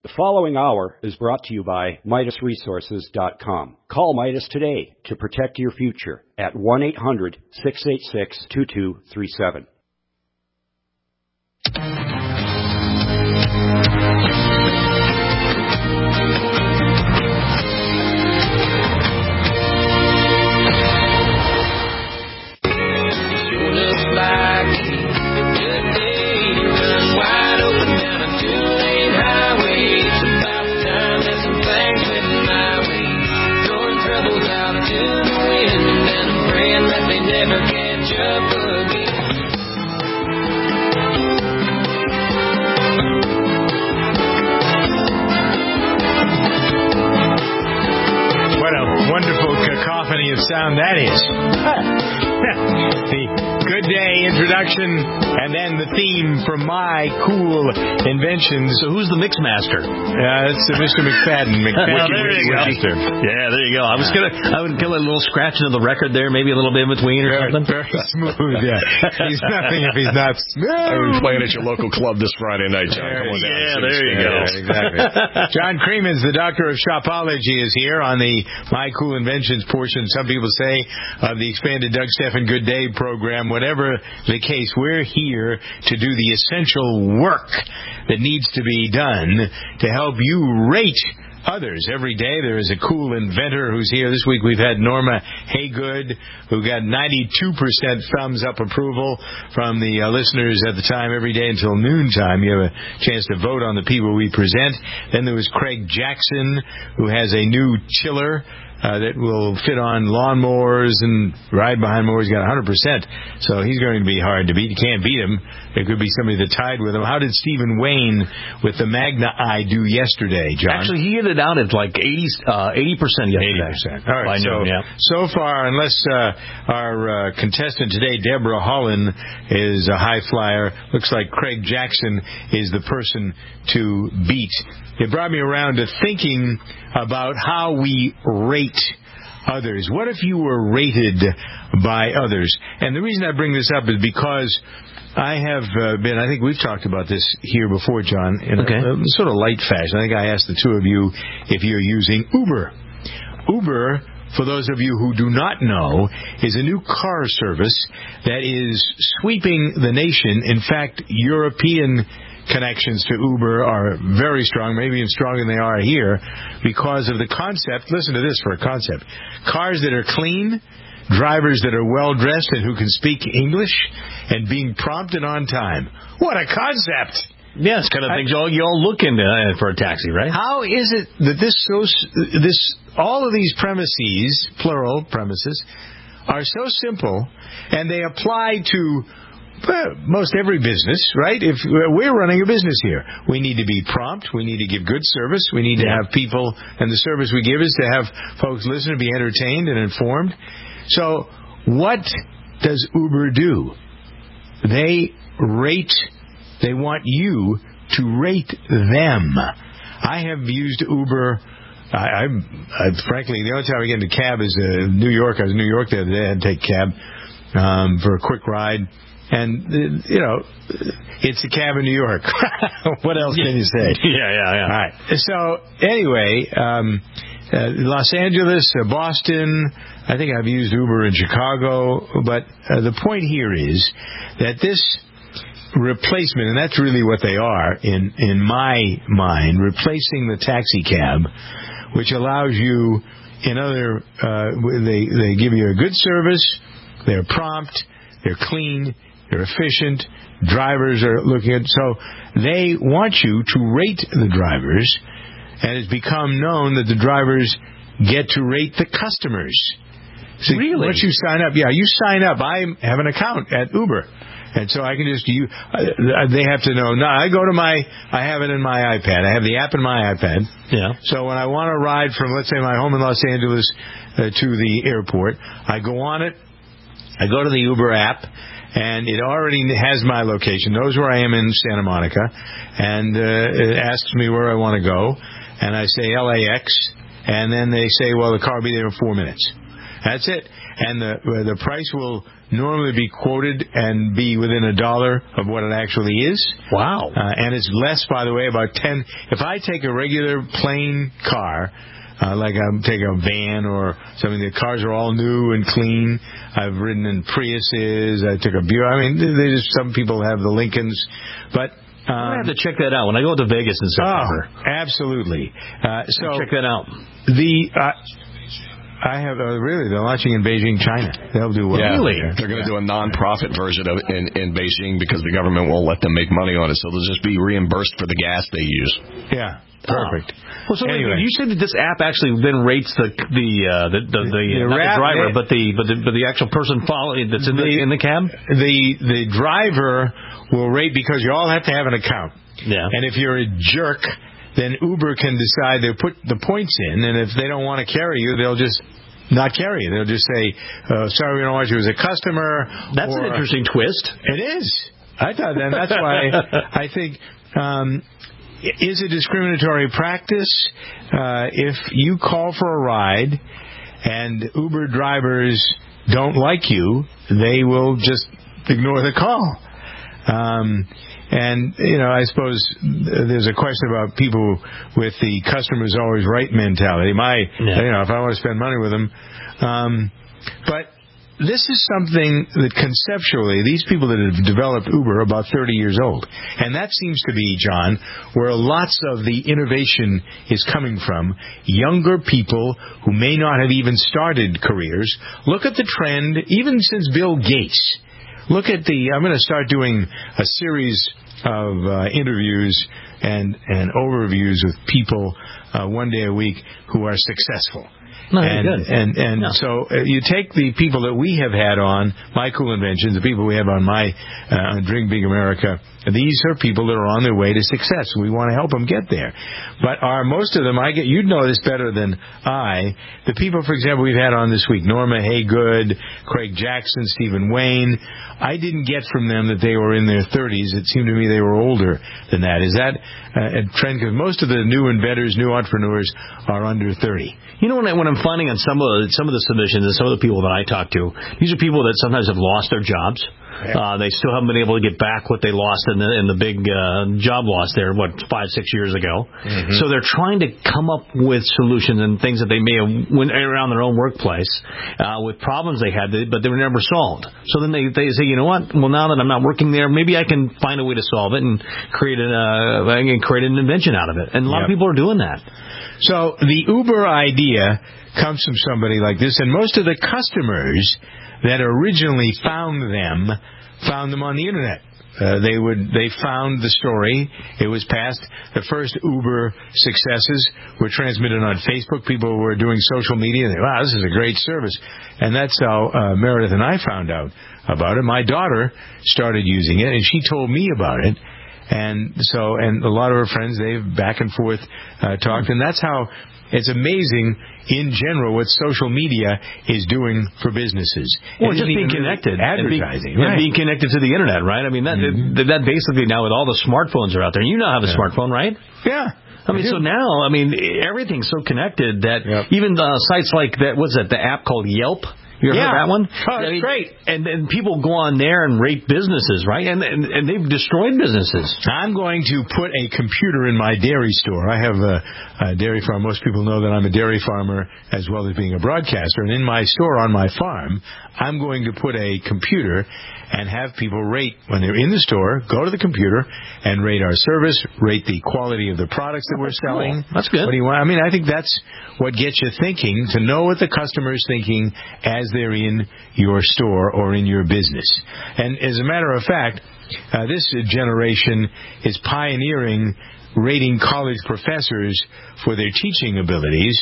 The following hour is brought to you by MidasResources.com. Call Midas today to protect your future at 1-800-686-2237. Of sound that is. The good day introduction and then the theme from My Cool Inventions. So who's the mix master? It's Mr. McFadden. Well, there you go. Yeah, there you go. I would kill a little scratch into the record there, maybe a little bit in between or something. Very smooth, yeah. He's nothing if he's not smooth. I was playing at your local club this Friday night, John. Come on down. Yeah, there you go. Exactly. John Creemans, the doctor of shopology, is here on the My Cool Inventions portion. Some people say of the expanded Doug Stephan Good Day program. Whatever the case, we're here to do the essential work that needs to be done to help you rate others. Every day there is a cool inventor who's here. This week we've had Norma Haygood, who got 92% thumbs up approval from the listeners at the time. Every day until noontime you have a chance to vote on the people we present. Then there was Craig Jackson, who has a new chiller that will fit on lawnmowers and ride behind mowers. He's got 100%. So he's going to be hard to beat. You can't beat him. There could be somebody that tied with him. How did Stephen Wayne with the Magna Eye do yesterday, John? Actually, he hit it out at like 80% yesterday. 80%. All right. So far, unless our contestant today, Deborah Holland, is a high flyer, looks like Craig Jackson is the person to beat. It brought me around to thinking about how we rate others. What if you were rated by others? And the reason I bring this up is because I have been, I think we've talked about this here before, John, in a sort of light fashion. I think I asked the two of you if you're using Uber. Uber, for those of you who do not know, is a new car service that is sweeping the nation. In fact, European connections to Uber are very strong, maybe even stronger than they are here, because of the concept. Listen to this for a concept. Cars that are clean, drivers that are well-dressed and who can speak English, and being prompt and on time. What a concept! Yeah, it's kind of things you all look into for a taxi, right? How is it that all of these premises, plural premises, are so simple, and they apply to most every business, right? If we're running a business here, we need to be prompt. We need to give good service. We need to have people, and the service we give is to have folks listen and be entertained and informed. So what does Uber do? They want you to rate them. I have used Uber. I frankly, the only time I get into cab is New York. I was in New York the other day. I had to take cab for a quick ride. And, it's a cab in New York. What else can you say? Yeah. All right. So, anyway, Los Angeles, Boston, I think I've used Uber in Chicago. But the point here is that this replacement, and that's really what they are in my mind, replacing the taxi cab, which allows you they give you a good service, they're prompt, they're clean, they're efficient, drivers are looking at, so they want you to rate the drivers, and it's become known that the drivers get to rate the customers. So really? Once you sign up, you sign up. I have an account at Uber. And so I can just they have to know. No, I have it in my iPad. I have the app in my iPad. Yeah. So when I want to ride from, let's say, my home in Los Angeles to the airport, I go on it. I go to the Uber app, and it already has my location, knows where I am in Santa Monica, and it asks me where I want to go, and I say LAX, and then they say, well, the car will be there in 4 minutes. That's it. And the price will normally be quoted and be within $1 of what it actually is. Wow. And it's less, by the way, about 10. If I take a regular plain car, like I take a van or something, the cars are all new and clean. I've ridden in Priuses. I took a Buick. I mean, some people have the Lincolns, but I have to check that out when I go to Vegas in September. Oh, absolutely. So check that out. I have really. They're launching in Beijing, China. They'll do well. Yeah, really? They're going to do a non-profit version of it in Beijing because the government won't let them make money on it, so they'll just be reimbursed for the gas they use. Yeah. Perfect. Well, so anyway, you said that this app actually then rates not the driver, but the actual person that's in the cab. The driver will rate because you all have to have an account. Yeah. And if you're a jerk, then Uber can decide to put the points in, and if they don't want to carry you, they'll just not carry you. They'll just say, "Sorry, we don't want you as a customer." That's an interesting twist. It is. I thought that. That's why I think. Is it discriminatory practice if you call for a ride and Uber drivers don't like you, they will just ignore the call? And, I suppose there's a question about people with the customer's always right mentality. If I want to spend money with them. But this is something that conceptually, these people that have developed Uber are about 30 years old. And that seems to be, John, where lots of the innovation is coming from. Younger people who may not have even started careers. Look at the trend, even since Bill Gates. Look at I'm going to start doing a series of interviews and overviews with people one day a week who are successful. No, So you take the people that we have had on My Cool Inventions, the people we have on Drink Big America. These are people that are on their way to success. We want to help them get there. But most of them, you'd know this better than I. The people, for example, we've had on this week, Norma Haygood, Craig Jackson, Stephen Wayne. I didn't get from them that they were in their 30s. It seemed to me they were older than that. Is that a trend? Because most of the new inventors, new entrepreneurs are under 30. You know, when I'm finding on some of the submissions and some of the people that I talk to, these are people that sometimes have lost their jobs. Yeah. They still haven't been able to get back what they lost in the big job loss there, 5-6 years ago. Mm-hmm. So they're trying to come up with solutions and things that they may have went around their own workplace with problems they had, but they were never solved. So then they say, you know what? Well, now that I'm not working there, maybe I can find a way to solve it and create an invention out of it. And a lot of people are doing that. So the Uber idea comes from somebody like this, and most of the customers that originally found them on the internet. They found the story. It was passed. The first Uber successes were transmitted on Facebook. People were doing social media. And wow, this is a great service. And that's how Meredith and I found out about it. My daughter started using it, and she told me about it. And a lot of her friends, they've back and forth talked. And that's how it's amazing in general what social media is doing for businesses. Well, just being connected. Advertising. And being connected to the internet, right? I mean, that basically now with all the smartphones are out there. You now have a smartphone, right? Yeah. I mean, so now, everything's so connected that even sites like that, what's that, the app called Yelp? You ever heard that one? Oh, that's great. And people go on there and rate businesses, right? And they've destroyed businesses. I'm going to put a computer in my dairy store. I have a dairy farm. Most people know that I'm a dairy farmer as well as being a broadcaster. And in my store on my farm, I'm going to put a computer and have people rate when they're in the store, go to the computer and rate our service, rate the quality of the products that we're selling. Cool. That's good. What do you want? I think that's what gets you thinking, to know what the customer is thinking as they're in your store or in your business. And as a matter of fact, this generation is pioneering rating college professors for their teaching abilities.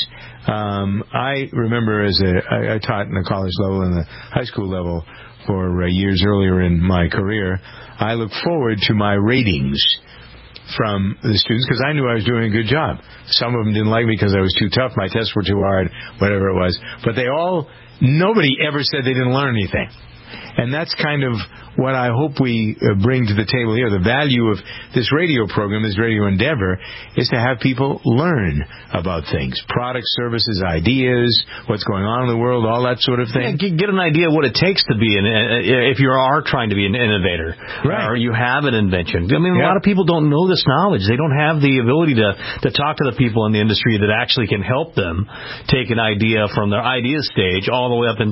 I remember I taught in the college level and the high school level for years earlier in my career. I look forward to my ratings from the students because I knew I was doing a good job. Some of them didn't like me because I was too tough, my tests were too hard, whatever it was. But nobody ever said they didn't learn anything. And that's kind of what I hope we bring to the table here. The value of this radio program, this radio endeavor, is to have people learn about things, products, services, ideas, what's going on in the world, all that sort of thing. Yeah, get an idea of what it takes to be if you are trying to be an innovator, right, or you have an invention. I mean, a lot of people don't know this knowledge. They don't have the ability to talk to the people in the industry that actually can help them take an idea from their idea stage all the way up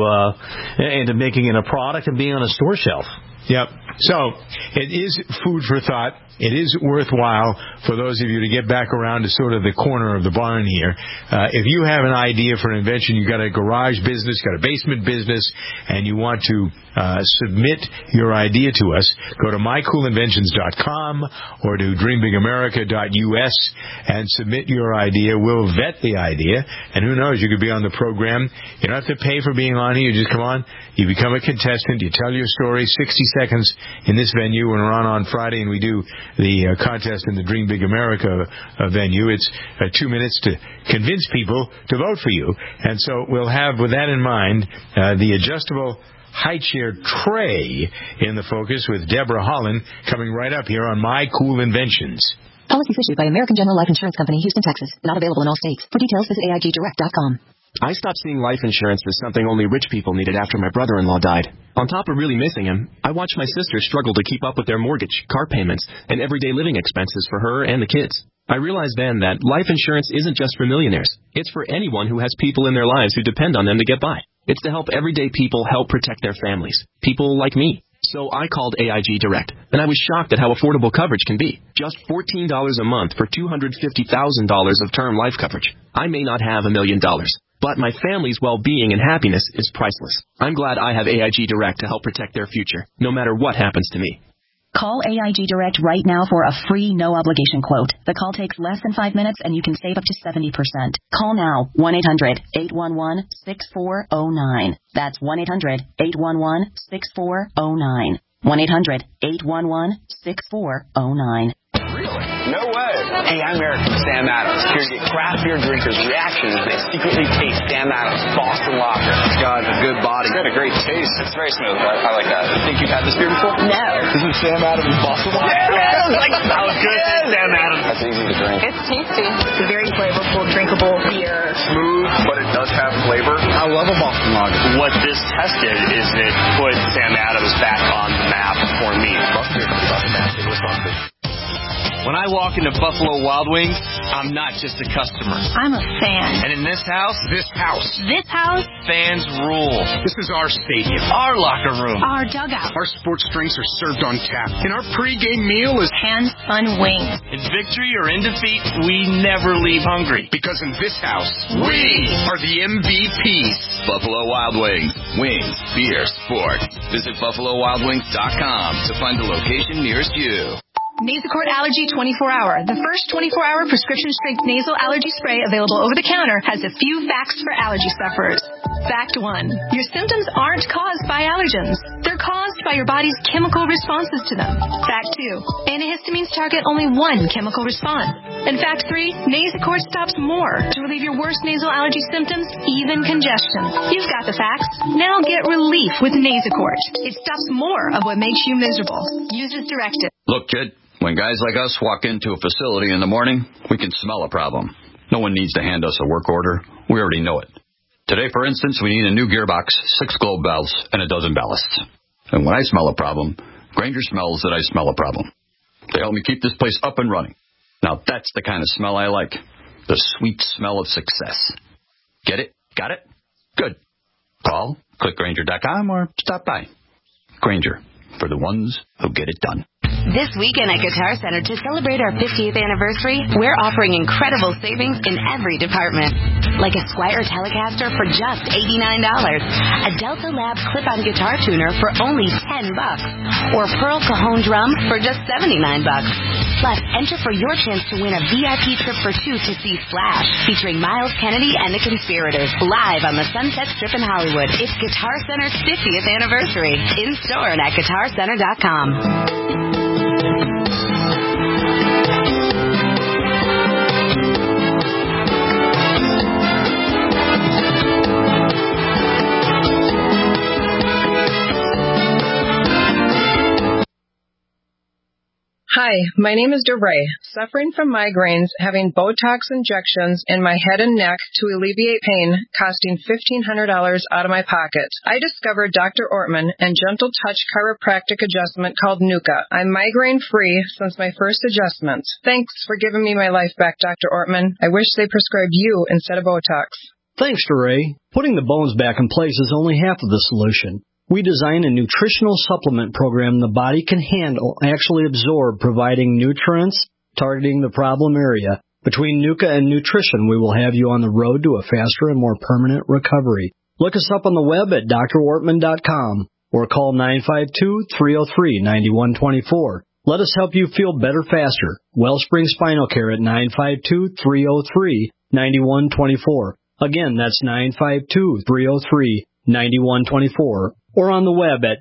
into making it a product and being on a store shelf. Yep. So it is food for thought. It is worthwhile for those of you to get back around to sort of the corner of the barn here. If you have an idea for an invention, you've got a garage business, got a basement business, and you want to submit your idea to us, go to mycoolinventions.com or to dreambigamerica.us and submit your idea. We'll vet the idea, and who knows, you could be on the program. You don't have to pay for being on here. You just come on, you become a contestant, you tell your story, 60 seconds in this venue when we're on Friday, and we do the contest in the Dream Big America venue. It's 2 minutes to convince people to vote for you. And so we'll have, with that in mind, the adjustable high chair tray in the focus with Deborah Holland coming right up here on My Cool Inventions. Policies issued by American General Life Insurance Company, Houston, Texas. Not available in all states. For details, visit AIGdirect.com. I stopped seeing life insurance as something only rich people needed after my brother-in-law died. On top of really missing him, I watched my sister struggle to keep up with their mortgage, car payments, and everyday living expenses for her and the kids. I realized then that life insurance isn't just for millionaires. It's for anyone who has people in their lives who depend on them to get by. It's to help everyday people help protect their families. People like me. So I called AIG Direct, and I was shocked at how affordable coverage can be. Just $14 a month for $250,000 of term life coverage. I may not have $1 million, but my family's well-being and happiness is priceless. I'm glad I have AIG Direct to help protect their future, no matter what happens to me. Call AIG Direct right now for a free, no-obligation quote. The call takes less than 5 minutes, and you can save up to 70%. Call now, 1-800-811-6409. That's 1-800-811-6409. 1-800-811-6409. No way. Hey, I'm Eric from Sam Adams, here to get craft beer drinkers' reactions as they secretly taste Sam Adams Boston Lager. It's got a good body. It's got a great taste. It's very smooth. I like that. Think you've had this beer before? No. This is Sam Adams Boston Lager. Sam Adams! Like, that was good. Sam Adams. That's easy to drink. It's tasty. It's a very flavorful, drinkable beer. Smooth, but it does have flavor. I love a Boston Lager. What this tested is it put Sam Adams back on the map for me. When I walk into Buffalo Wild Wings, I'm not just a customer. I'm a fan. And in this house, fans rule. This is our stadium. Our locker room. Our dugout. Our sports drinks are served on tap. And our pregame meal is hand-spun wings. In victory or in defeat, we never leave hungry. Because in this house, we are the MVPs. Buffalo Wild Wings. Wings, beer, sports. Visit BuffaloWildWings.com to find the location nearest you. Nasacort Allergy 24-Hour. The first 24-hour prescription-strength nasal allergy spray available over the counter has a few facts for allergy sufferers. Fact 1. Your symptoms aren't caused by allergens. They're caused by your body's chemical responses to them. Fact 2. Antihistamines target only one chemical response. And fact 3. Nasacort stops more to relieve your worst nasal allergy symptoms, even congestion. You've got the facts. Now get relief with Nasacort. It stops more of what makes you miserable. Use as directed. Look, kid. When guys like us walk into a facility in the morning, we can smell a problem. No one needs to hand us a work order. We already know it. Today, for instance, we need a new gearbox, 6 globe valves, and a dozen ballasts. And when I smell a problem, Grainger smells that I smell a problem. They help me keep this place up and running. Now, that's the kind of smell I like. The sweet smell of success. Get it? Got it? Good. Call, click Grainger.com, or stop by. Grainger, for the ones who get it done. This weekend at Guitar Center, to celebrate our 50th anniversary, we're offering incredible savings in every department. Like a Squier Telecaster for just $89, a Delta Labs clip-on guitar tuner for only $10, or Pearl Cajon drums for just $79. Plus, enter for your chance to win a VIP trip for 2 to see Slash, featuring Miles Kennedy and the Conspirators, live on the Sunset Strip in Hollywood. It's Guitar Center's 50th anniversary. In store and at GuitarCenter.com. Hi, my name is DeRay, suffering from migraines, having Botox injections in my head and neck to alleviate pain, costing $1,500 out of my pocket. I discovered Dr. Ortman and Gentle Touch chiropractic adjustment called Nuka. I'm migraine-free since my first adjustment. Thanks for giving me my life back, Dr. Ortman. I wish they prescribed you instead of Botox. Thanks, DeRay. Putting the bones back in place is only half of the solution. We design a nutritional supplement program the body can handle, actually absorb, providing nutrients, targeting the problem area. Between Nuka and nutrition, we will have you on the road to a faster and more permanent recovery. Look us up on the web at drortman.com or call 952-303-9124. Let us help you feel better faster. Wellspring Spinal Care at 952-303-9124. Again, that's 952-303-9124. Or on the web at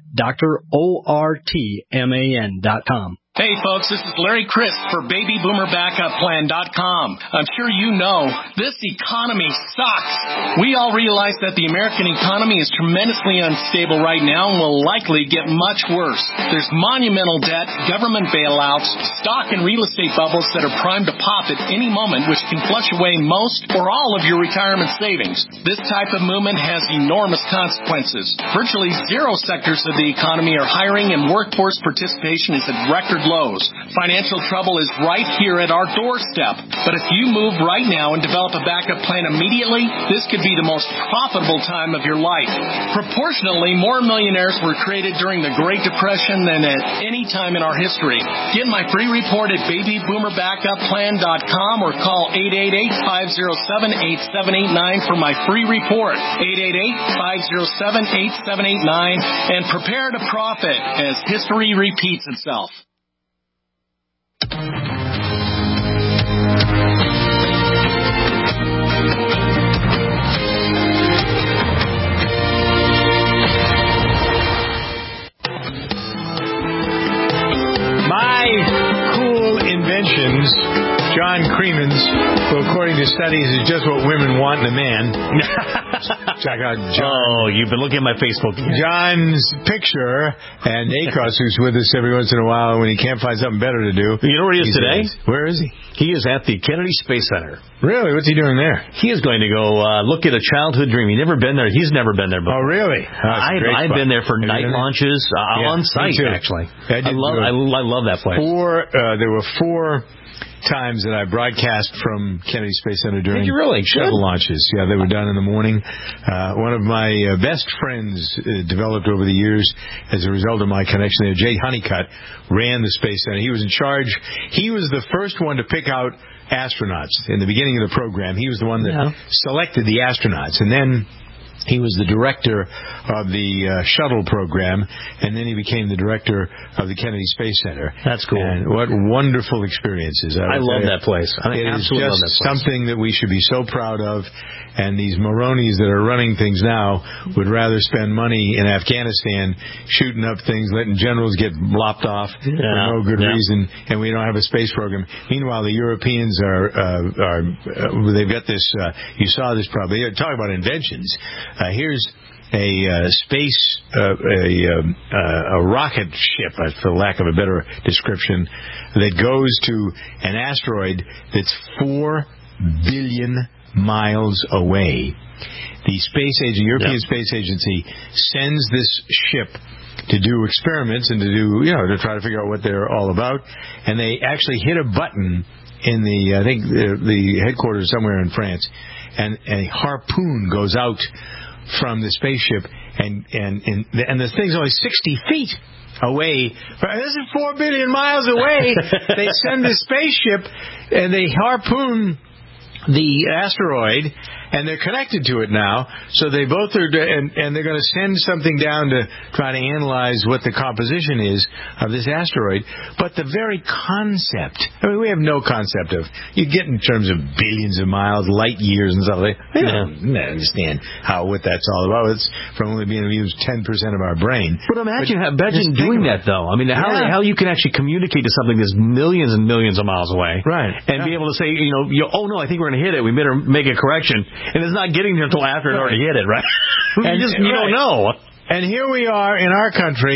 drortman.com. Hey folks, this is Larry Crisp for BabyBoomerBackupPlan.com. I'm sure you know, this economy sucks. We all realize that the American economy is tremendously unstable right now and will likely get much worse. There's monumental debt, government bailouts, stock and real estate bubbles that are primed to pop at any moment, which can flush away most or all of your retirement savings. This type of movement has enormous consequences. Virtually zero sectors of the economy are hiring and workforce participation is at record lows. Financial trouble is right here at our doorstep. But if you move right now and develop a backup plan immediately, this could be the most profitable time of your life. Proportionally, more millionaires were created during the Great Depression than at any time in our history. Get my free report at BabyBoomerBackupPlan.com or call 888-507-8789 for my free report. 888-507-8789 and prepare to profit as history repeats itself. My cool inventions, John Creeman's, who according to studies is just what women want in a man. Check out John. Oh, you've been looking at my Facebook. John's picture, and Akos, who's with us every once in a while when he can't find something better to do. You know where he is today? Where is he? He is at the Kennedy Space Center. Really? What's he doing there? He is going to go look at a childhood dream. He's never been there. He's never been there before. Oh, really? I've been there for night launches on site, actually. I love that place. There were 4 times that I broadcast from Kennedy Space Center during shuttle launches. Yeah, they were done in the morning. One of my best friends developed over the years as a result of my connection there. Jay Honeycutt ran the Space Center. He was in charge. He was the first one to pick out astronauts in the beginning of the program. He was the one that selected the astronauts, and then he was the director of the shuttle program, and then he became the director of the Kennedy Space Center. That's cool. And what wonderful experiences. I love that place. I absolutely love that place. Something that we should be so proud of, and these Moronis that are running things now would rather spend money in Afghanistan shooting up things, letting generals get lopped off for no good reason, and we don't have a space program. Meanwhile, the Europeans they've got this, you saw this probably, talk about inventions. Here's a space, a rocket ship, for lack of a better description, that goes to an asteroid that's 4 billion miles away. The European Space Agency sends this ship to do experiments and to try to figure out what they're all about, and they actually hit a button in the headquarters somewhere in France, and a harpoon goes out from the spaceship, and the thing's only 60 feet away. This is 4 billion miles away. They send the spaceship, and they harpoon the asteroid, and they're connected to it now, so they both are, and they're going to send something down to try to analyze what the composition is of this asteroid. But the very concept, we have no concept of, you get in terms of billions of miles, light years and stuff like that. We don't understand what that's all about. It's from only being able to use 10% of our brain. But imagine doing that, though. I mean, how you can actually communicate to something that's millions and millions of miles away. Right. And be able to say, oh no, I think we're going to hit it. We better make a correction. And it's not getting there until after it already hit it, right? You don't know. And here we are in our country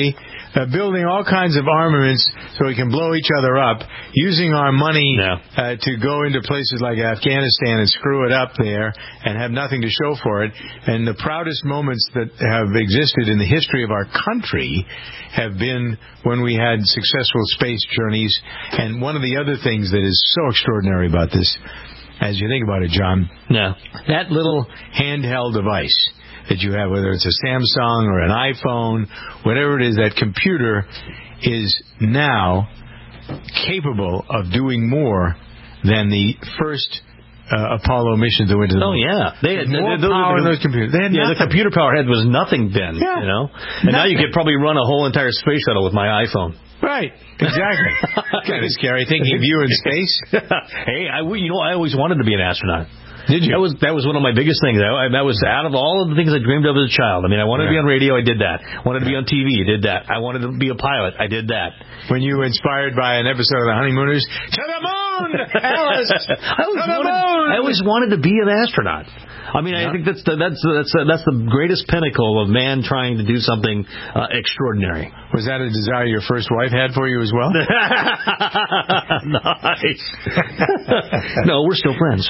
building all kinds of armaments so we can blow each other up, using our money to go into places like Afghanistan and screw it up there and have nothing to show for it. And the proudest moments that have existed in the history of our country have been when we had successful space journeys. And one of the other things that is so extraordinary about this, as you think about it, John, that little handheld device that you have, whether it's a Samsung or an iPhone, whatever it is, that computer is now capable of doing more than the first Apollo missions that went to the moon. Oh, yeah. They had more power in those computers. They had the computer power head was nothing then, you know? And now you could probably run a whole entire space shuttle with my iPhone. Right, exactly. Kind of scary thinking of you in space. Hey, I always wanted to be an astronaut. Did you? That was one of my biggest things. That was out of all of the things I dreamed of as a child. I mean, I wanted to be on radio. I did that. Wanted to be on TV. I did that. I wanted to be a pilot. I did that. When you were inspired by an episode of The Honeymooners, to the moon, Alice. I always wanted to be an astronaut. I mean, I think that's the greatest pinnacle of man trying to do something extraordinary. Was that a desire your first wife had for you as well? Nice. No, we're still friends.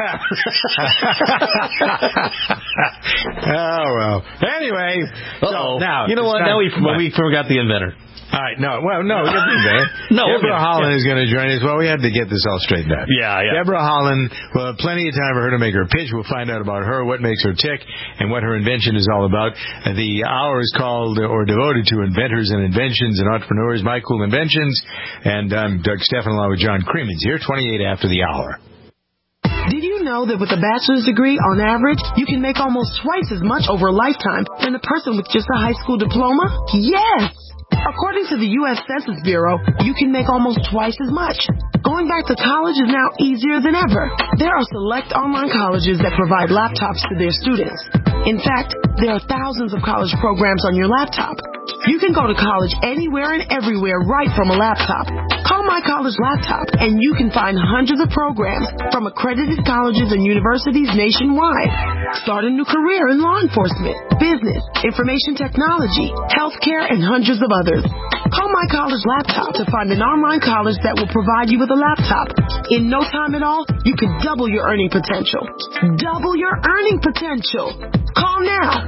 Oh, well. Anyway. So now, you know what? Now we forgot the inventor. All right, no, Deborah Holland is going to join us. Well, we had to get this all straightened out. Yeah. Deborah Holland, well, plenty of time for her to make her pitch. We'll find out about her, what makes her tick, and what her invention is all about. The hour is called or devoted to inventors and inventions and entrepreneurs, My Cool Inventions. And I'm Doug Stephan along with John Creemans here, 28 after the hour. Did you know that with a bachelor's degree, on average, you can make almost twice as much over a lifetime than a person with just a high school diploma? Yes! According to the U.S. Census Bureau, you can make almost twice as much. Going back to college is now easier than ever. There are select online colleges that provide laptops to their students. In fact, there are thousands of college programs on your laptop. You can go to college anywhere and everywhere right from a laptop. Call My College Laptop and you can find hundreds of programs from accredited colleges and universities nationwide. Start a new career in law enforcement, business, information technology, healthcare, and hundreds of others. Call My College Laptop to find an online college that will provide you with a laptop. In no time at all, you could double your earning potential. Double your earning potential. Call now.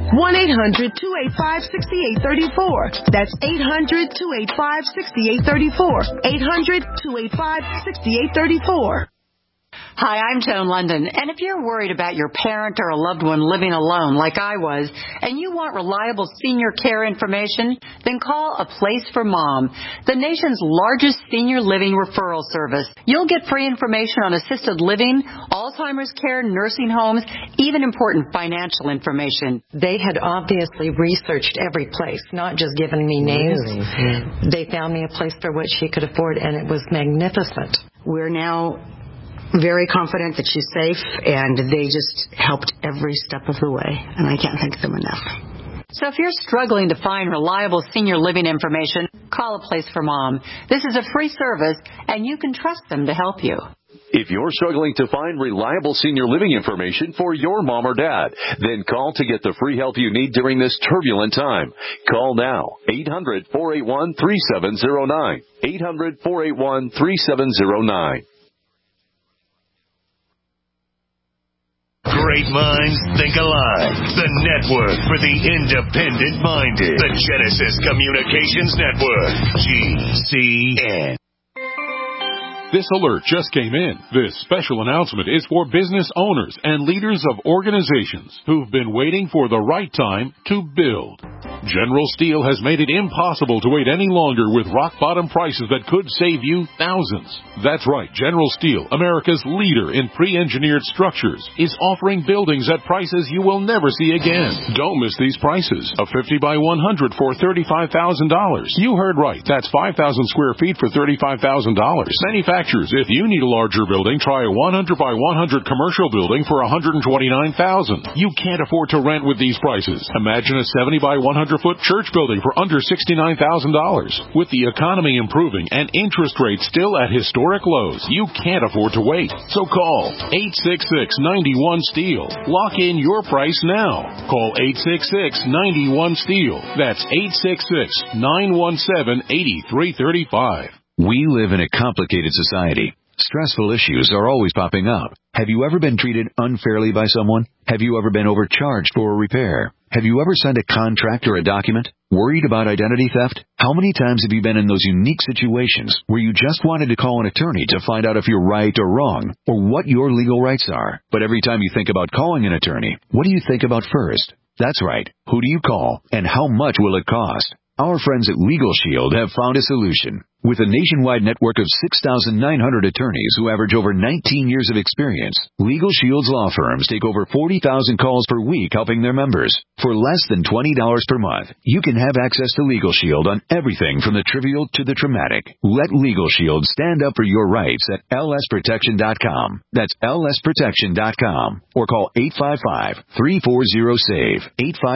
1-800-285-6834. That's 800-285-6834. 800-285-6834. Hi, I'm Joan London, and if you're worried about your parent or a loved one living alone like I was, and you want reliable senior care information, then call A Place for Mom, the nation's largest senior living referral service. You'll get free information on assisted living, Alzheimer's care, nursing homes, even important financial information. They had obviously researched every place, not just given me names. Really? They found me a place for what she could afford, and it was magnificent. We're now very confident that she's safe, and they just helped every step of the way, and I can't thank them enough. So if you're struggling to find reliable senior living information, call A Place for Mom. This is a free service, and you can trust them to help you. If you're struggling to find reliable senior living information for your mom or dad, then call to get the free help you need during this turbulent time. Call now. 800-481-3709. 800-481-3709. Great minds think alike. The network for the independent-minded. The Genesis Communications Network. GCN. This alert just came in. This special announcement is for business owners and leaders of organizations who've been waiting for the right time to build. General Steel has made it impossible to wait any longer with rock-bottom prices that could save you thousands. That's right, General Steel, America's leader in pre-engineered structures, is offering buildings at prices you will never see again. Don't miss these prices. A 50 by 100 for $35,000. You heard right. That's 5,000 square feet for $35,000. Manufacturers, if you need a larger building, try a 100 by 100 commercial building for $129,000. You can't afford to rent with these prices. Imagine a 70 by 100 400-foot church building for under $69,000. With the economy improving and interest rates still at historic lows, you can't afford to wait. So call 866-91-STEEL. Lock in your price now. Call 866-91-STEEL. That's 866-917-8335. We live in a complicated society. Stressful issues are always popping up. Have you ever been treated unfairly by someone? Have you ever been overcharged for a repair? Have you ever signed a contract or a document? Worried about identity theft? How many times have you been in those unique situations where you just wanted to call an attorney to find out if you're right or wrong, or what your legal rights are? But every time you think about calling an attorney, what do you think about first? That's right. Who do you call, and how much will it cost? Our friends at Legal Shield have found a solution. With a nationwide network of 6,900 attorneys who average over 19 years of experience, Legal Shield's law firms take over 40,000 calls per week helping their members. For less than $20 per month, you can have access to Legal Shield on everything from the trivial to the traumatic. Let Legal Shield stand up for your rights at lsprotection.com. That's lsprotection.com. Or call 855-340-SAVE.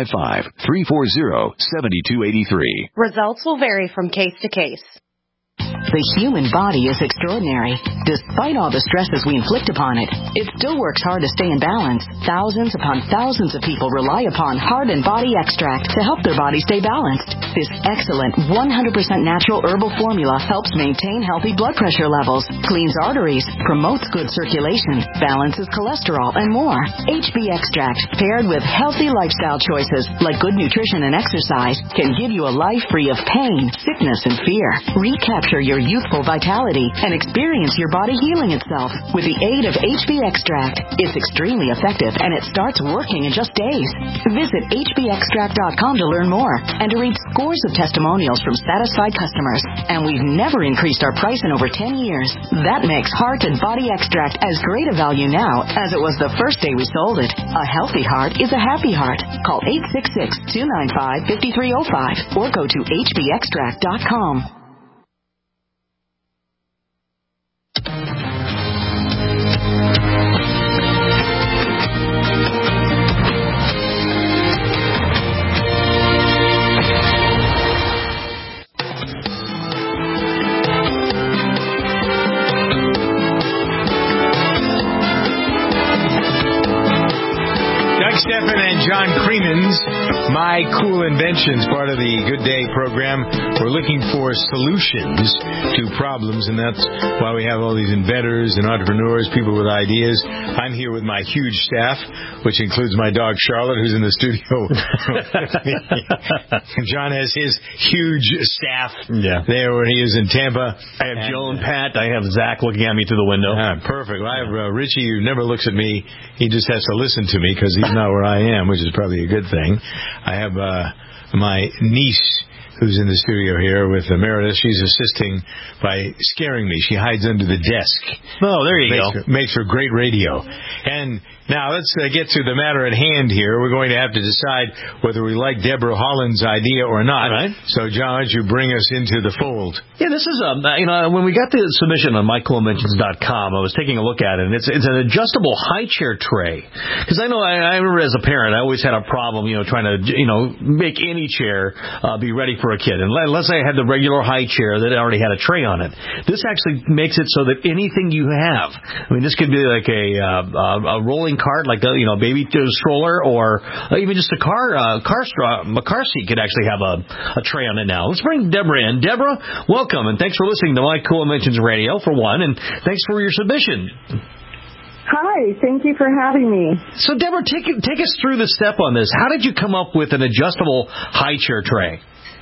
855-340-7283. Results will vary from case to case. The human body is extraordinary. Despite all the stresses we inflict upon it, it still works hard to stay in balance. Thousands upon thousands of people rely upon Heart and Body Extract to help their body stay balanced. This excellent 100% natural herbal formula helps maintain healthy blood pressure levels, cleans arteries, promotes good circulation, balances cholesterol, and more. HB Extract, paired with healthy lifestyle choices like good nutrition and exercise, can give you a life free of pain, sickness, and fear. Recapture your youthful vitality and experience your body healing itself with the aid of HB Extract. It's extremely effective and it starts working in just days. Visit hbextract.com to learn more and to read scores of testimonials from satisfied customers. And we've never increased our price in over 10 years. That makes Heart and Body Extract as great a value now as it was the first day we sold it. A healthy heart is a happy heart. Call 866-295-5305 or go to hbextract.com. Stephan and John Creeman's My Cool Inventions, part of the Good Day program. We're looking for solutions to problems, and that's why we have all these inventors and entrepreneurs, people with ideas. I'm here with my huge staff, which includes my dog Charlotte, who's in the studio. John has his huge staff there when he is in Tampa. I have Joe and Pat. I have Zach looking at me through the window. Perfect. I have Richie, who never looks at me. He just has to listen to me because he's not where I am, which is probably a good thing. I have my niece, who's in the studio here with Meredith. She's assisting by scaring me. She hides under the desk. Oh, there you go. Makes for great radio. And now let's get to the matter at hand here. We're going to have to decide whether we like Deborah Holland's idea or not. Right. So, John, why don't you bring us into the fold? Yeah, this is when we got the submission on mycoolinventions.com, I was taking a look at it, and it's an adjustable high chair tray. Because I remember as a parent, I always had a problem, trying to, make any chair be ready for a kid. And let's say I had the regular high chair that already had a tray on it. This actually makes it so that anything you have, this could be like a rolling cart, like a baby stroller, or even just a car seat could actually have a tray on it now. Let's bring Deborah in. Deborah, welcome, and thanks for listening to My Cool Inventions Radio, for one, and thanks for your submission. Hi, thank you for having me. So, Deborah, take us through the step on this. How did you come up with an adjustable high chair tray?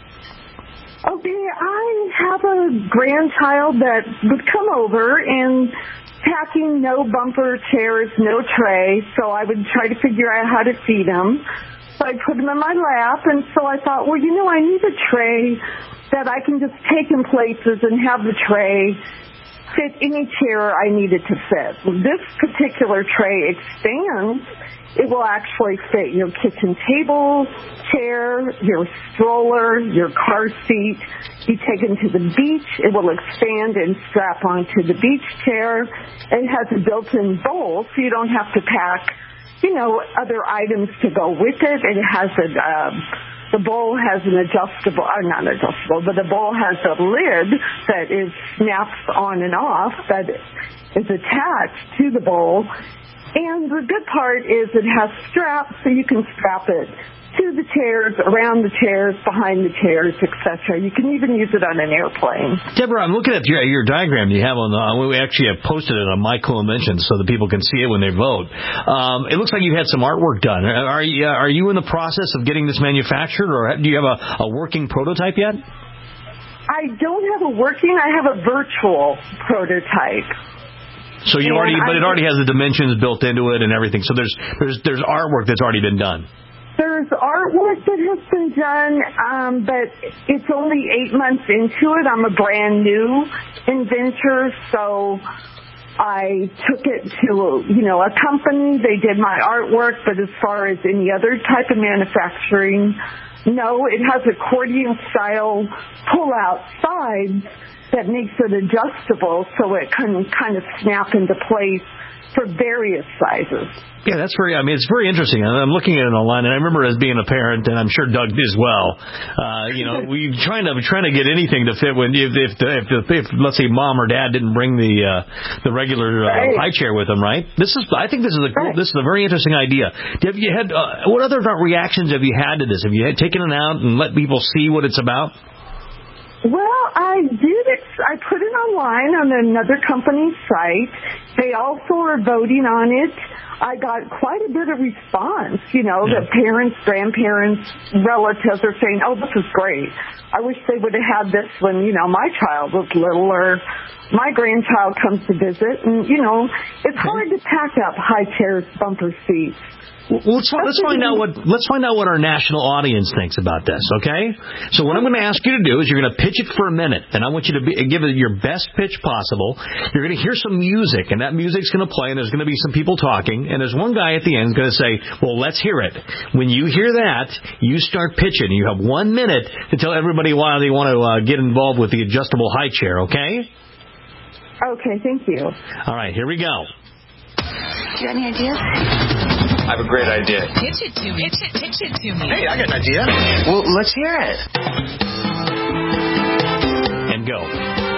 Okay, I have a grandchild that would come over and packing no bumper chairs, no tray, so I would try to figure out how to feed him. So I put him in my lap, and so I thought, I need a tray that I can just take in places and have the tray fit any chair I need it to fit. This particular tray expands. It will actually fit your kitchen table, chair, your stroller, your car seat. You take it to the beach, it will expand and strap onto the beach chair. It has a built-in bowl, so you don't have to pack, other items to go with it. It has the bowl has an not adjustable, but the bowl has a lid that snaps on and off that is attached to the bowl. And the good part is it has straps, so you can strap it to the chairs, around the chairs, behind the chairs, etc. You can even use it on an airplane. Deborah, I'm looking at your diagram you have we actually have posted it on My Cool Inventions so that people can see it when they vote. It looks like you had some artwork done. Are you in the process of getting this manufactured, or do you have a working prototype yet? I don't have a working. I have a virtual prototype. So it already has the dimensions built into it and everything. So there's artwork that's already been done. There's artwork that has been done, but it's only 8 months into it. I'm a brand new inventor, so I took it to a company. They did my artwork, but as far as any other type of manufacturing, no. It has accordion-style pull-out sides that makes it adjustable, so it can kind of snap into place for various sizes. Yeah, it's very interesting. I'm looking at it online, and I remember as being a parent, and I'm sure Doug as well. We trying to get anything to fit when if let's say mom or dad didn't bring the regular high chair with them, right? I think this is a very interesting idea. Have you had what other reactions have you had to this? Have you taken it out and let people see what it's about? Well, I did. I put it online on another company's site. They also are voting on it. I got quite a bit of response, that parents, grandparents, relatives are saying, oh, this is great. I wish they would have had this when, my child was little or my grandchild comes to visit. And, it's hard to pack up high chairs, bumper seats. Well, let's find out what our national audience thinks about this, okay? So what I'm going to ask you to do is you're going to pitch it for a minute, and I want you to give it your best pitch possible. You're going to hear some music, and that music's going to play, and there's going to be some people talking, and there's one guy at the end who's going to say, well, let's hear it. When you hear that, you start pitching. You have 1 minute to tell everybody why they want to get involved with the adjustable high chair, okay? Okay, thank you. All right, here we go. Do you have any ideas? I have a great idea. Pitch it to me. Pitch it to me. Hey, I got an idea. Well, let's hear it. And go.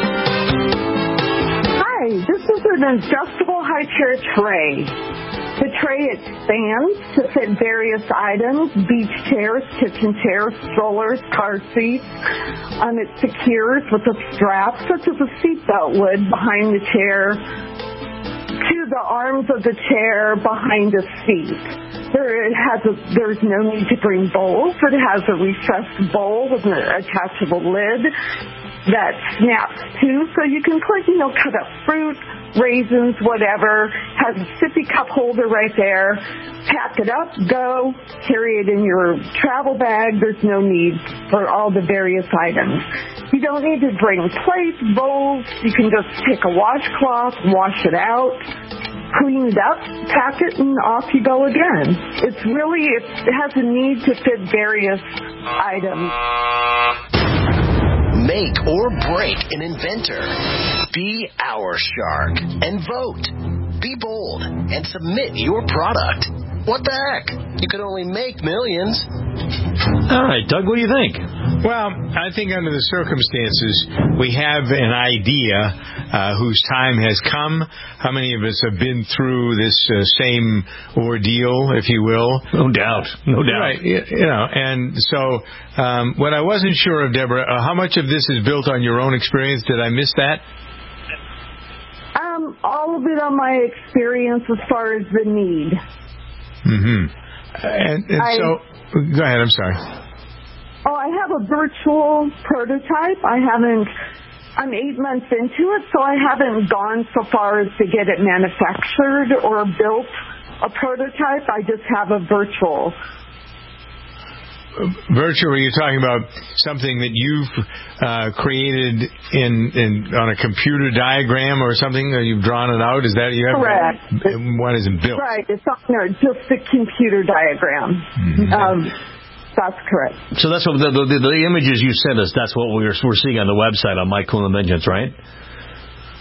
Hi, this is an adjustable high chair tray. The tray expands to fit various items, beach chairs, kitchen chairs, strollers, car seats. It secures with a strap, such as a seatbelt would, behind the chair to the arms of the chair behind a seat. There's no need to bring bowls. It has a recessed bowl with an attachable lid that snaps to, so you can cut up fruit, raisins, whatever. Has a sippy cup holder right there. Pack it up, go, carry it in your travel bag. There's no need for all the various items. You don't need to bring plates, bowls. You can just take a washcloth, wash it out, clean it up, pack it, and off you go again. It has a need to fit various items. Make or break an inventor. Be our shark and vote. Be bold and submit your product. What the heck? You could only make millions. All right, Doug, what do you think? Well, I think under the circumstances, we have an idea whose time has come. How many of us have been through this same ordeal, if you will? No doubt. Right, and so what I wasn't sure of, Deborah, how much of this is built on your own experience? Did I miss that? All of it on my experience as far as the need. Mm-hmm. And so, go ahead, I'm sorry. Oh, I have a virtual prototype. I'm 8 months into it, so I haven't gone so far as to get it manufactured or built a prototype. I just have a virtual. Virtual, you're talking about something that you've created on a computer diagram or something, or you've drawn it out? Is that you have? Correct. One isn't built. Right. It's on there, just a computer diagram. Mm-hmm. That's correct. So that's what the images you sent us. That's what we're seeing on the website on My Cool Inventions, right?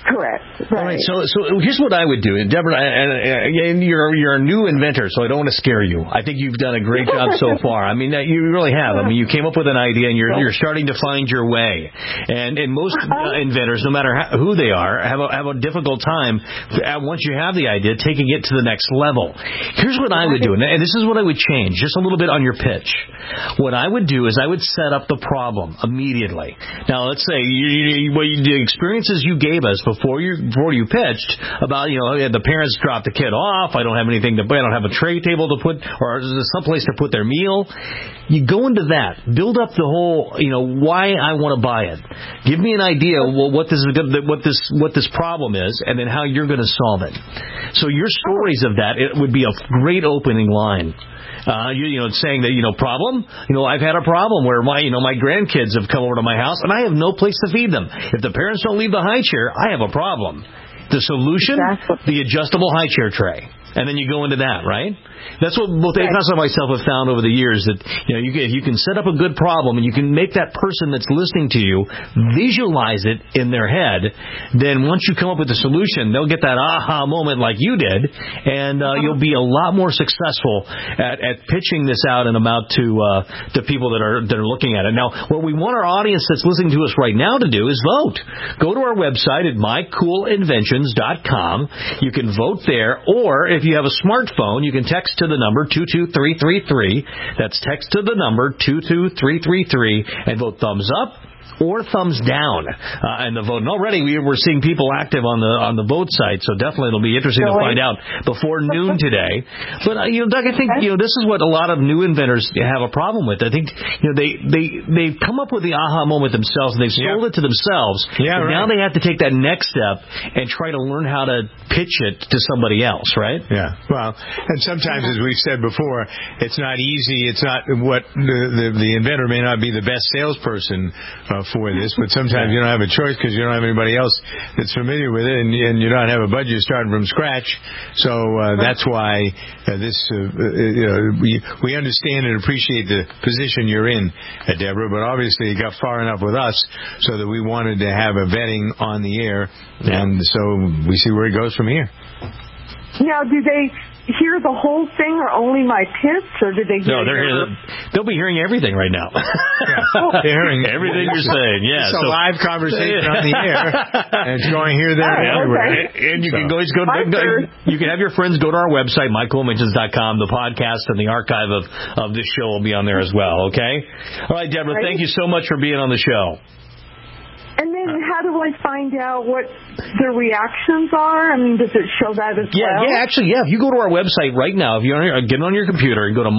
Correct. All right. So here's what I would do, and Deborah, and you're a new inventor, so I don't want to scare you. I think you've done a great job so far. I mean, you really have. I mean, you came up with an idea, and you're starting to find your way. And most inventors, no matter who they are, have a difficult time once you have the idea taking it to the next level. Here's what I would do, and this is what I would change just a little bit on your pitch. What I would do is I would set up the problem immediately. Now, let's say the experiences you gave us before you pitched about, the parents dropped the kid off, I don't have anything I don't have a tray table to put, or someplace to put their meal. You go into that, build up the whole, why I want to buy it. Give me an idea what this problem is, and then how you're going to solve it. So your stories of that, it would be a great opening line. Saying that, problem, I've had a problem where my grandkids have come over to my house and I have no place to feed them. If the parents don't leave the high chair, I have a problem. The solution, the adjustable high chair tray. And then you go into that, right? That's what both Ignacio and myself have found over the years, that you can set up a good problem and you can make that person that's listening to you visualize it in their head. Then once you come up with a solution, they'll get that aha moment like you did, and you'll be a lot more successful at pitching this out and about to people that are looking at it. Now, what we want our audience that's listening to us right now to do is vote. Go to our website at mycoolinventions.com. You can vote there, or if you have a smartphone, you can text to the number 22333. That's text to the number 22333 and vote thumbs up or thumbs down in the vote. And already we're seeing people active on the vote site, so definitely it'll be interesting to find out before noon today. But Doug, I think this is what a lot of new inventors have a problem with. I think they've come up with the aha moment themselves, and they've sold it to themselves. Yeah, but now they have to take that next step and try to learn how to pitch it to somebody else, right? Yeah. Well, and sometimes, as we've said before, it's not easy. It's not what the inventor may not be the best salesperson for this, but sometimes you don't have a choice because you don't have anybody else that's familiar with it, and you don't have a budget starting from scratch. So that's why we understand and appreciate the position you're in, Deborah, but obviously you got far enough with us so that we wanted to have a vetting on the air, and so we see where it goes from here. Now, do they hear the whole thing or only my pitch, or did they hear they'll be hearing everything right now. They're hearing everything you're saying. Yeah, it's a live conversation on the air, and it's going here, there, and everywhere. And you can you can have your friends go to our website, mycoolinventions.com. The podcast and the archive of this show will be on there as well. Okay. All right, Deborah. Thank you so much for being on the show. And then how do I find out what the reactions are? I mean, does it show that as well? Yeah, actually, if you go to our website right now, if you get on your computer and go to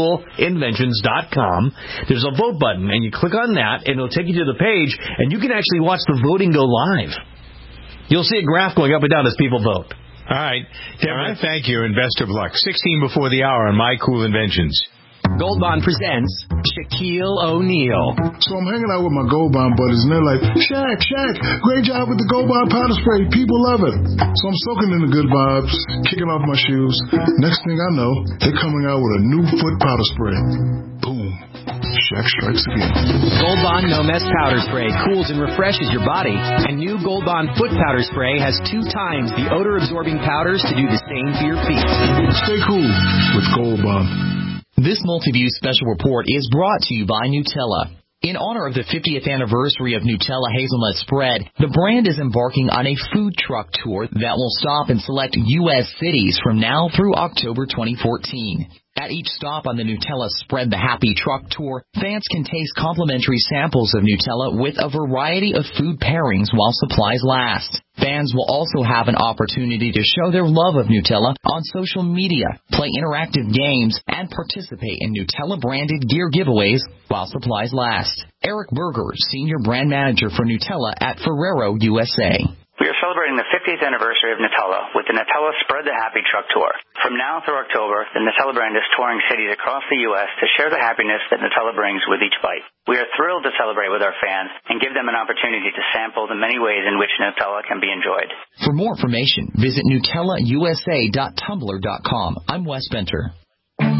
mycoolinventions.com, there's a vote button, and you click on that, and it'll take you to the page, and you can actually watch the voting go live. You'll see a graph going up and down as people vote. All right. Deborah, thank you, and best of luck. 16 before the hour on My Cool Inventions. Gold Bond presents Shaquille O'Neal. So I'm hanging out with my Gold Bond buddies, and they're like, Shaq, great job with the Gold Bond powder spray. People love it. So I'm soaking in the good vibes, kicking off my shoes. Next thing I know, they're coming out with a new foot powder spray. Boom. Shaq strikes again. Gold Bond No Mess Powder Spray cools and refreshes your body. And new Gold Bond Foot Powder Spray has 2 times the odor-absorbing powders to do the same for your feet. Stay cool with Gold Bond. This multi-view special report is brought to you by Nutella. In honor of the 50th anniversary of Nutella Hazelnut Spread, the brand is embarking on a food truck tour that will stop in select U.S. cities from now through October 2014. At each stop on the Nutella Spread the Happy Truck Tour, fans can taste complimentary samples of Nutella with a variety of food pairings while supplies last. Fans will also have an opportunity to show their love of Nutella on social media, play interactive games, and participate in Nutella-branded gear giveaways while supplies last. Eric Berger, Senior Brand Manager for Nutella at Ferrero USA. We are celebrating the 50th anniversary of Nutella with the Nutella Spread the Happy Truck Tour. From now through October, the Nutella brand is touring cities across the U.S. to share the happiness that Nutella brings with each bite. We are thrilled to celebrate with our fans and give them an opportunity to sample the many ways in which Nutella can be enjoyed. For more information, visit NutellaUSA.tumblr.com. I'm Wes Benter.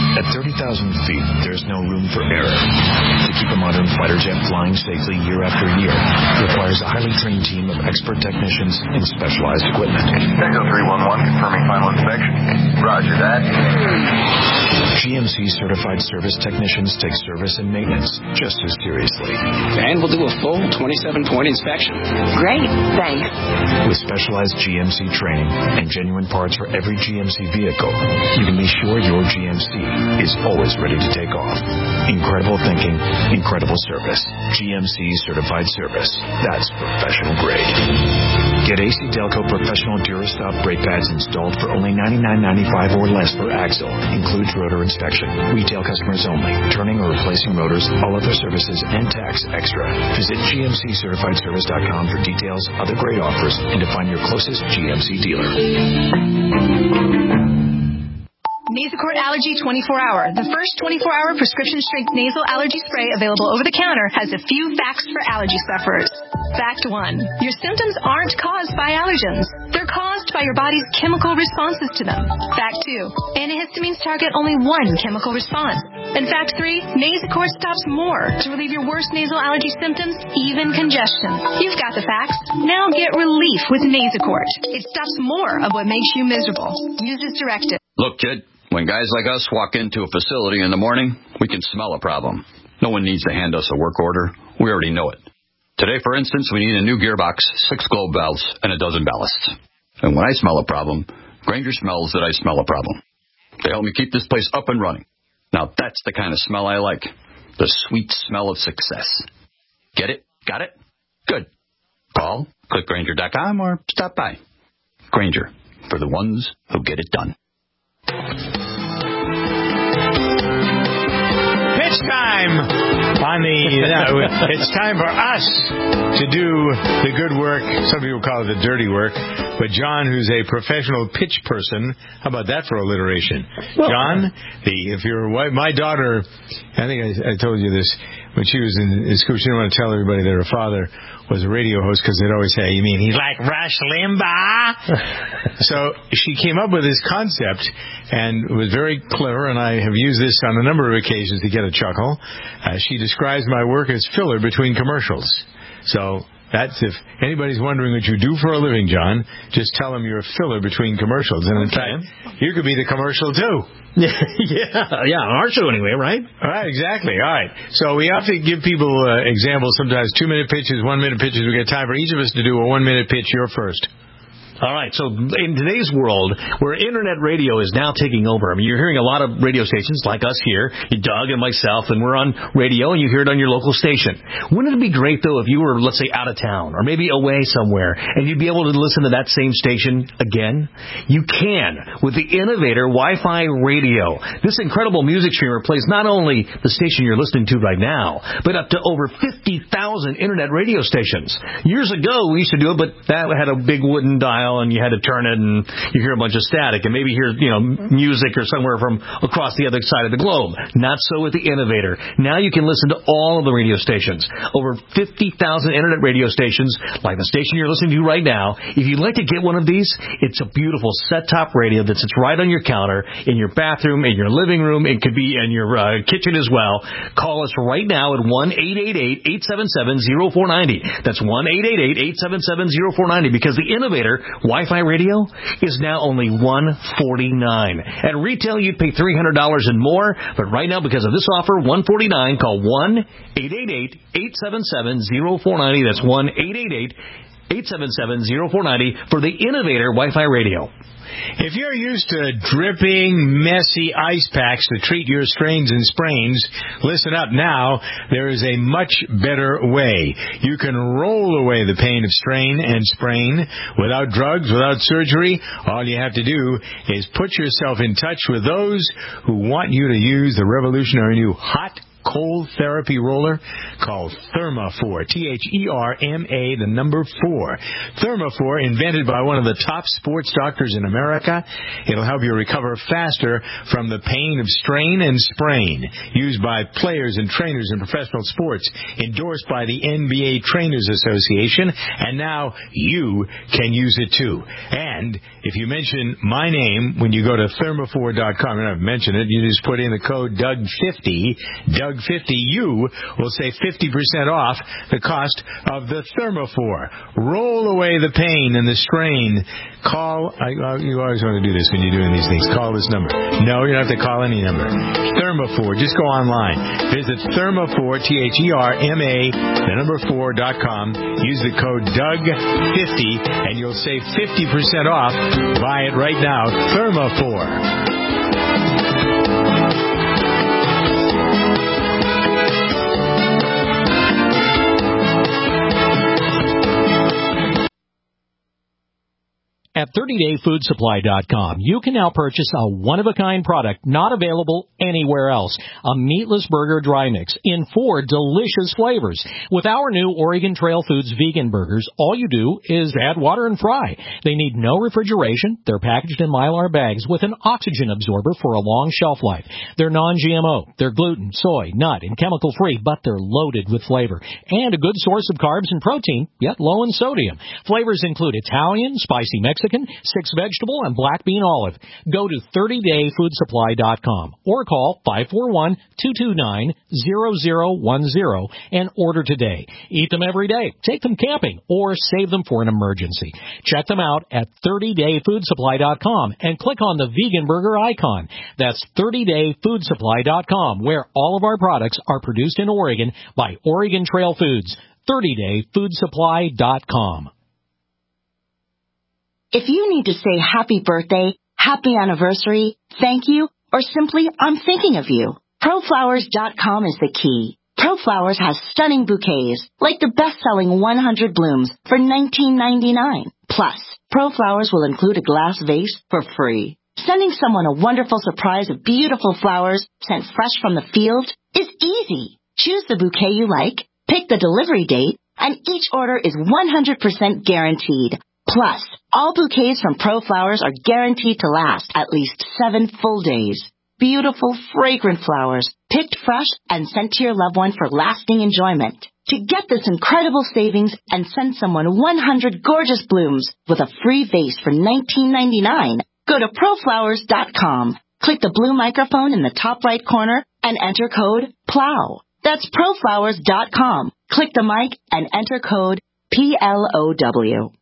At 30,000 feet, there's no room for error. To keep a modern fighter jet flying safely year after year requires a highly trained team of expert technicians and specialized equipment. Echo 311, confirming final inspection. Roger that. GMC certified service technicians take service and maintenance just as seriously. And we'll do a full 27-point inspection. Great, thanks. With specialized GMC training and genuine parts for every GMC vehicle, you can be sure your GMC is always ready to take off. Incredible thinking, incredible service. GMC certified service. That's professional grade. Get AC Delco Professional Durastop brake pads installed for only $99.95 or less per axle. Includes rotor inspection. Retail customers only. Turning or replacing rotors, all other services, and tax extra. Visit GMCCertifiedService.com for details, other great offers, and to find your closest GMC dealer. Nasacort Allergy 24-Hour. The first 24-hour prescription-strength nasal allergy spray available over the counter has a few facts for allergy sufferers. Fact 1. Your symptoms aren't caused by allergens. They're caused by your body's chemical responses to them. Fact 2. Antihistamines target only one chemical response. And fact 3. Nasacort stops more to relieve your worst nasal allergy symptoms, even congestion. You've got the facts. Now get relief with Nasacort. It stops more of what makes you miserable. Use as directed. Look, kid, when guys like us walk into a facility in the morning, we can smell a problem. No one needs to hand us a work order. We already know it. Today, for instance, we need a new gearbox, 6 globe valves, and a dozen ballasts. And when I smell a problem, Grainger smells that I smell a problem. They help me keep this place up and running. Now, that's the kind of smell I like. The sweet smell of success. Get it? Got it? Good. Call, click Grainger.com, or stop by. Grainger, for the ones who get it done. Pitch time it's time for us to do the good work. Some people call it the dirty work. But John, who's a professional pitch person, how about that for alliteration? Well, John, my daughter, I think I told you this, when she was in school, she didn't want to tell everybody that her father was a radio host because they'd always say, you mean he's like Rush Limbaugh? So she came up with this concept and was very clever, and I have used this on a number of occasions to get a chuckle. She describes my work as filler between commercials. So that's, if anybody's wondering what you do for a living, John, just tell them you're a filler between commercials. And in fact, you could be the commercial too. Yeah, on our show anyway, right? All right, exactly. All right. So we have to give people examples, sometimes 2-minute pitches, 1-minute pitches. We get time for each of us to do a 1-minute pitch. You're first. All right, so in today's world, where Internet radio is now taking over, I mean, you're hearing a lot of radio stations like us here, Doug and myself, and we're on radio, and you hear it on your local station. Wouldn't it be great, though, if you were, let's say, out of town, or maybe away somewhere, and you'd be able to listen to that same station again? You can, with the Innovator Wi-Fi radio. This incredible music streamer plays not only the station you're listening to right now, but up to over 50,000 Internet radio stations. Years ago, we used to do it, but that had a big wooden dial, and you had to turn it, and you hear a bunch of static, and maybe hear, music or somewhere from across the other side of the globe. Not so with the Innovator. Now you can listen to all of the radio stations. Over 50,000 Internet radio stations, like the station you're listening to right now. If you'd like to get one of these, it's a beautiful set-top radio that sits right on your counter, in your bathroom, in your living room. It could be in your kitchen as well. Call us right now at 1-888-877-0490. That's 1-888-877-0490, because the Innovator Wi-Fi radio is now only $149. At retail, you'd pay $300 and more, but right now, because of this offer, $149. Call 1-888-877-0490. That's 1-888-877-0490 for the Innovator Wi-Fi radio. If you're used to dripping, messy ice packs to treat your strains and sprains, listen up now. There is a much better way. You can roll away the pain of strain and sprain without drugs, without surgery. All you have to do is put yourself in touch with those who want you to use the revolutionary new hot, cold therapy roller? Call Thermafor, THERMA, the number 4. Thermafor, invented by one of the top sports doctors in America. It'll help you recover faster from the pain of strain and sprain. Used by players and trainers in professional sports. Endorsed by the NBA Trainers Association. And now you can use it too. And if you mention my name when you go to Thermafor.com, and I've mentioned it, you just put in the code Doug50, you will save 50% off the cost of the Thermafor. Roll away the pain and the strain. Call, you always want to do this when you're doing these things. Call this number. No, you don't have to call any number. Thermafor, just go online. Visit Thermafor, THERMA, the number 4.com. Use the code Doug50 and you'll save 50% off. Buy it right now. Thermafor. At 30dayfoodsupply.com, you can now purchase a one-of-a-kind product not available anywhere else. A meatless burger dry mix in 4 delicious flavors. With our new Oregon Trail Foods vegan burgers, all you do is add water and fry. They need no refrigeration. They're packaged in Mylar bags with an oxygen absorber for a long shelf life. They're non-GMO. They're gluten, soy, nut, and chemical-free, but they're loaded with flavor. And a good source of carbs and protein, yet low in sodium. Flavors include Italian, spicy Mexican, 6 vegetable, and black bean olive. Go to 30dayfoodsupply.com or call 541-229-0010 and order today. Eat them every day, take them camping, or save them for an emergency. Check them out at 30dayfoodsupply.com and click on the vegan burger icon. That's 30dayfoodsupply.com, where all of our products are produced in Oregon by Oregon Trail Foods. 30dayfoodsupply.com. If you need to say happy birthday, happy anniversary, thank you, or simply I'm thinking of you, ProFlowers.com is the key. ProFlowers has stunning bouquets, like the best-selling 100 blooms for $19.99. Plus, ProFlowers will include a glass vase for free. Sending someone a wonderful surprise of beautiful flowers sent fresh from the field is easy. Choose the bouquet you like, pick the delivery date, and each order is 100% guaranteed. Plus, all bouquets from ProFlowers are guaranteed to last at least 7 full days. Beautiful, fragrant flowers, picked fresh and sent to your loved one for lasting enjoyment. To get this incredible savings and send someone 100 gorgeous blooms with a free vase for $19.99, go to ProFlowers.com. Click the blue microphone in the top right corner and enter code PLOW. That's ProFlowers.com. Click the mic and enter code PLOW.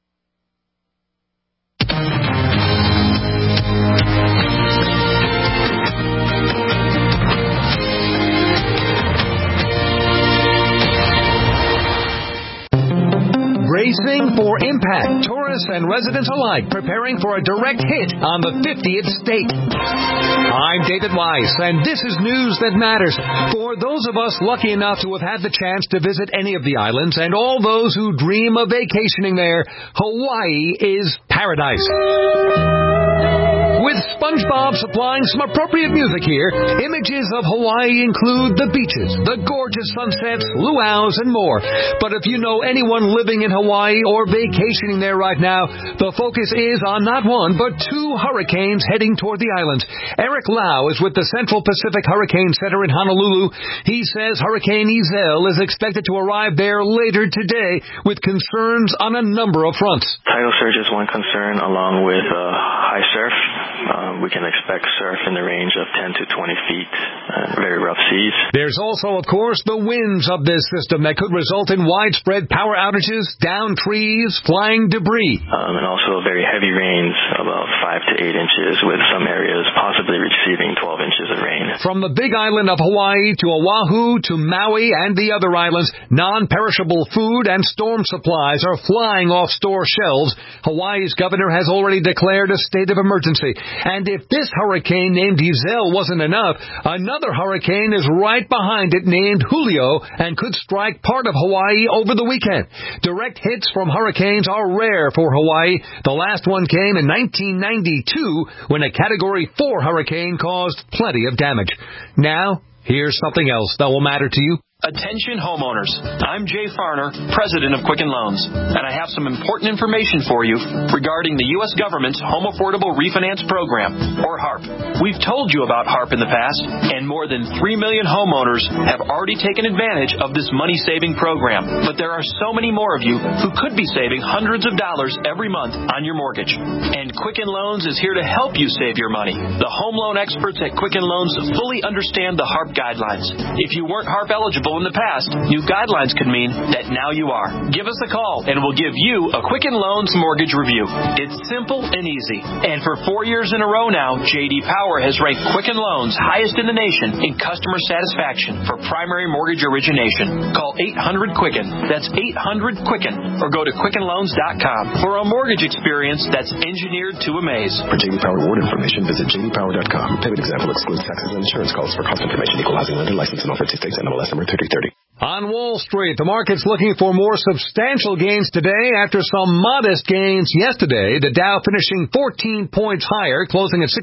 Bracing for impact. Tourists and residents alike preparing for a direct hit on the 50th state. I'm David Weiss, and this is news that matters. For those of us lucky enough to have had the chance to visit any of the islands, and all those who dream of vacationing there, Hawaii is paradise. With SpongeBob supplying some appropriate music here, images of Hawaii include the beaches, the gorgeous sunsets, luau's, and more. But if you know anyone living in Hawaii or vacationing there right now, the focus is on not one, but 2 hurricanes heading toward the islands. Eric Lau is with the Central Pacific Hurricane Center in Honolulu. He says Hurricane Iselle is expected to arrive there later today with concerns on a number of fronts. Tidal surge is one concern, along with high surf. We can expect surf in the range of 10 to 20 feet, very rough seas. There's also, of course, the winds of this system that could result in widespread power outages, downed trees, flying debris. And also very heavy rains, about 5 to 8 inches, with some areas possibly receiving 12 inches of rain. From the big island of Hawaii to Oahu to Maui and the other islands, non-perishable food and storm supplies are flying off store shelves. Hawaii's governor has already declared a state of emergency. And if this hurricane named Iselle wasn't enough, another hurricane is right behind it named Julio and could strike part of Hawaii over the weekend. Direct hits from hurricanes are rare for Hawaii. The last one came in 1992 when a Category 4 hurricane caused plenty of damage. Now, Here's something else that will matter to you. Attention homeowners. I'm Jay Farner, president of Quicken Loans, and I have some important information for you regarding the U.S. government's Home Affordable Refinance Program, or HARP. We've told you about HARP in the past, and more than 3 million homeowners have already taken advantage of this money-saving program. But there are so many more of you who could be saving hundreds of dollars every month on your mortgage. And Quicken Loans is here to help you save your money. The home loan experts at Quicken Loans fully understand the HARP guidelines. If you weren't HARP eligible in the past, new guidelines could mean that now you are. Give us a call and we'll give you a Quicken Loans mortgage review. It's simple and easy. And for 4 years in a row now, J.D. Power has ranked Quicken Loans highest in the nation in customer satisfaction for primary mortgage origination. Call 800-QUICKEN. That's 800-QUICKEN. Or go to QuickenLoans.com for a mortgage experience that's engineered to amaze. For J.D. Power award information, visit JDPower.com. Payment example excludes taxes and insurance costs. For cost information, equal housing lender license and offered to states and MLS number 3030. On Wall Street, the market's looking for more substantial gains today after some modest gains yesterday. The Dow finishing 14 points higher, closing at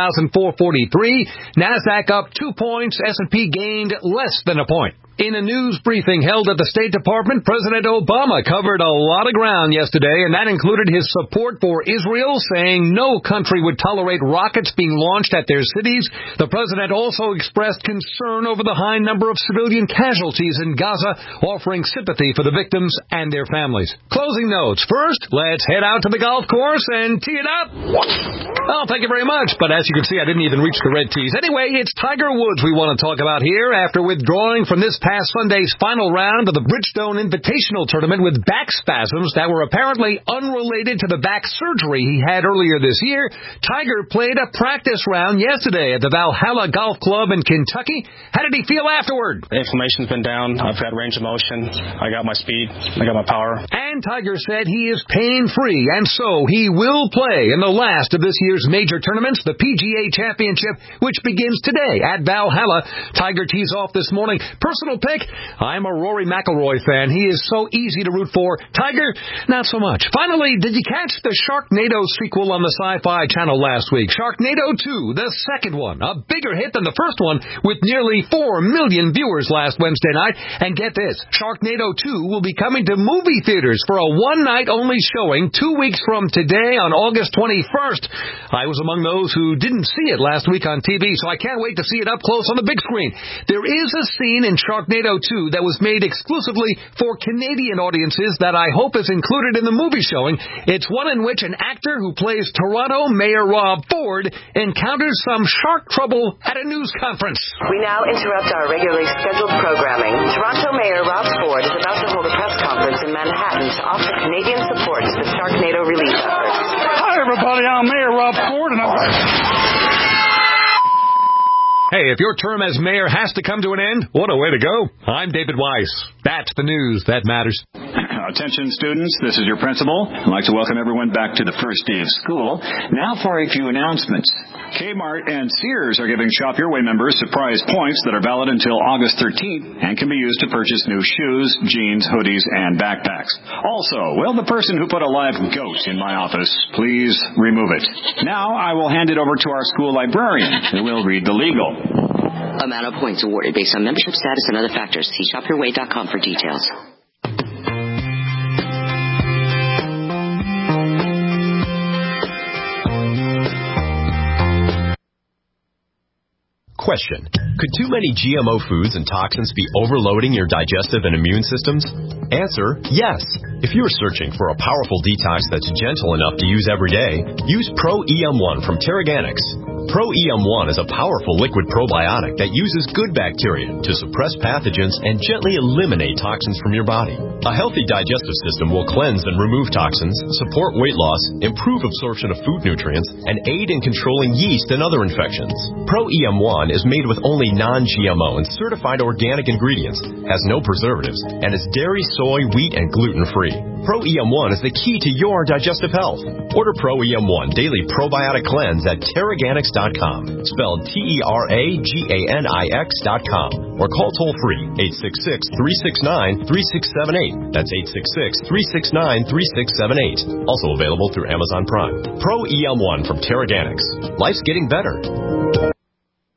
16,443. NASDAQ up 2 points. S&P gained less than a point. In a news briefing held at the State Department, President Obama covered a lot of ground yesterday, and that included his support for Israel, saying no country would tolerate rockets being launched at their cities. The president also expressed concern over the high number of civilian casualties in Gaza, offering sympathy for the victims and their families. Closing notes. First, let's head out to the golf course and tee it up. Oh, thank you very much. But as you can see, I didn't even reach the red tees. Anyway, it's Tiger Woods we want to talk about here after withdrawing from this past Sunday's final round of the Bridgestone Invitational Tournament with back spasms that were apparently unrelated to the back surgery he had earlier this year. Tiger played a practice round yesterday at the Valhalla Golf Club in Kentucky. How did he feel afterward? The inflammation's been down. I've had range of motion. I got my speed. I got my power. And Tiger said he is pain-free, and so he will play in the last of this year's major tournaments, the PGA Championship, which begins today at Valhalla. Tiger tees off this morning. Personal pick, I'm a Rory McIlroy fan. He is so easy to root for. Tiger, not so much. Finally, did you catch the Sharknado sequel on the Sci-Fi Channel last week? Sharknado 2, the second one, a bigger hit than the first one with nearly 4 million viewers last Wednesday night. And get this, Sharknado 2 will be coming to movie theaters for a one-night-only showing 2 weeks from today on August 21st. I was among those who didn't see it last week on TV, so I can't wait to see it up close on the big screen. There is a scene in Sharknado 2 that was made exclusively for Canadian audiences that I hope is included in the movie showing. It's one in which an actor who plays Toronto Mayor Rob Ford encounters some shark trouble at a news conference. We now interrupt our regularly scheduled programming. Toronto Mayor Rob Ford is about to hold a press conference in Manhattan to offer Canadian support to the Sharknado relief efforts. Hi, everybody. I'm Mayor Rob Ford, and Hey, if your term as mayor has to come to an end, what a way to go. I'm David Weiss. That's the news that matters. Attention, students. This is your principal. I'd like to welcome everyone back to the first day of school. Now for a few announcements. Kmart and Sears are giving Shop Your Way members surprise points that are valid until August 13th and can be used to purchase new shoes, jeans, hoodies, and backpacks. Also, will the person who put a live goat in my office please remove it? Now I will hand it over to our school librarian, who will read the legal. Amount of points awarded based on membership status and other factors. See shopyourway.com for details. Question: could too many GMO foods and toxins be overloading your digestive and immune systems? Answer: yes. If you're searching for a powerful detox that's gentle enough to use every day, use Pro EM1 from Terraganics. Pro EM1 is a powerful liquid probiotic that uses good bacteria to suppress pathogens and gently eliminate toxins from your body. A healthy digestive system will cleanse and remove toxins, support weight loss, improve absorption of food nutrients, and aid in controlling yeast and other infections. Pro EM1 is made with only non-GMO and certified organic ingredients, has no preservatives, and is dairy, soy, wheat, and gluten-free. Pro EM1 is the key to your digestive health. Order Pro EM1 Daily Probiotic Cleanse at Terraganics.com, spelled TerraGanix.com, or call toll-free 866-369-3678. That's 866-369-3678. Also available through Amazon Prime. Pro EM1 from Terraganics. Life's getting better.